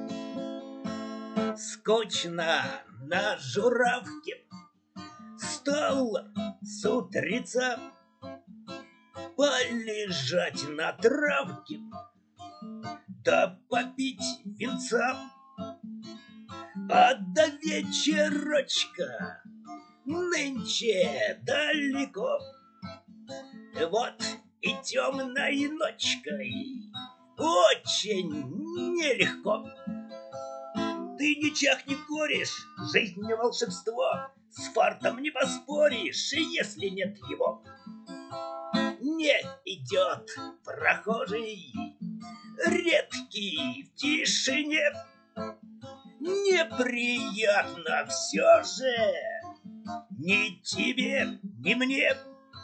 Скучно на журавке стало с утреца, полежать на травке да попить винца. А до вечерочка нынче далеко, вот и темной ночкой очень нелегко. Ты ни чах не корешь, жизнь не волшебство, с фартом не поспоришь, если нет его. Не идет прохожий, редкий в тишине, неприятно все же ни тебе, ни мне.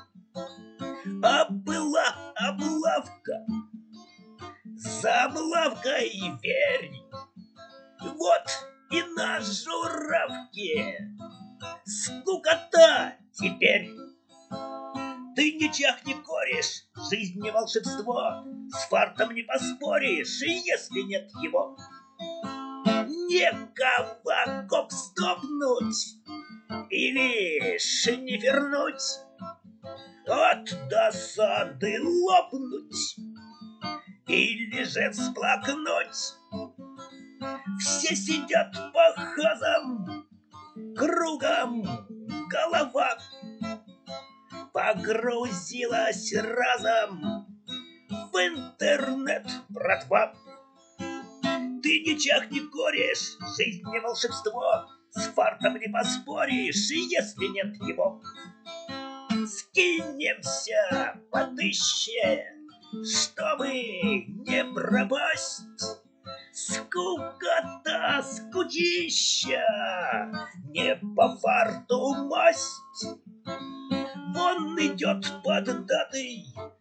А была облавка, за облавкой верь, вот и на журавке скукота теперь. Ты ни чах не корешь, жизнь не волшебство, с фартом не поспоришь, если нет его. Некого гоп-стопнуть или шнифернуть, от досады лопнуть или же всплакнуть. Все сидят по хазам, кругом голова погрузилась разом в интернет, братва. Ты ни чах не корешь, жизнь не волшебство, с фартом не поспоришь, если нет его. Скинемся по тысяче, чтобы не пропасть. Скукота, скучища, не по фарту масть. Вон идет под датой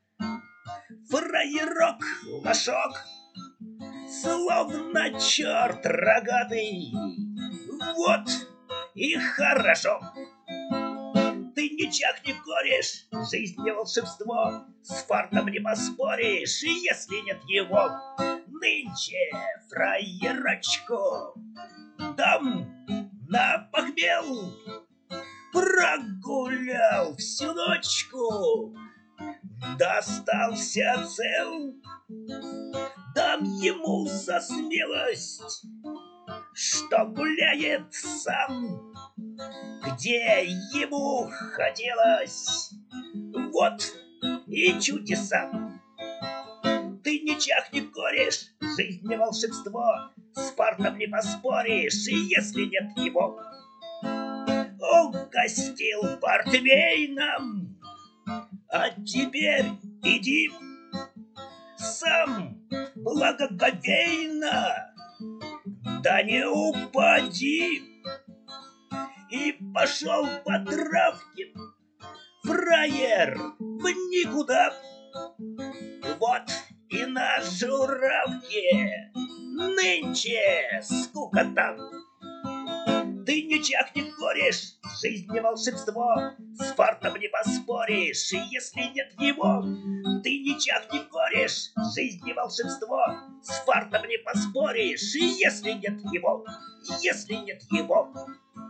фраерок лошок, словно черт рогатый. Вот и хорошо. Ты ни чах не корешь, жизнь не волшебство, с фартом не поспоришь, если нет его. Нынче фраерочку дам на похмел, прогулял всю ночку, достался цел. Дам ему за смелость, что гуляет сам, где ему хотелось. Вот и чудеса. Ты ни чах не корешь, жизнь не волшебство, с фартом не поспоришь, если нет его. Угостил портвейном, а теперь иди сам благоговейно, да не упади. И пошел по травке фраер в никуда. Вот и на журавке нынче скукота. Ты ни чах не корешь, жизнь не волшебство, с фартом не поспоришь, если нет его. Ты ни чах не корешь, жизнь не волшебство, с фартом не поспоришь, если нет его, если нет его.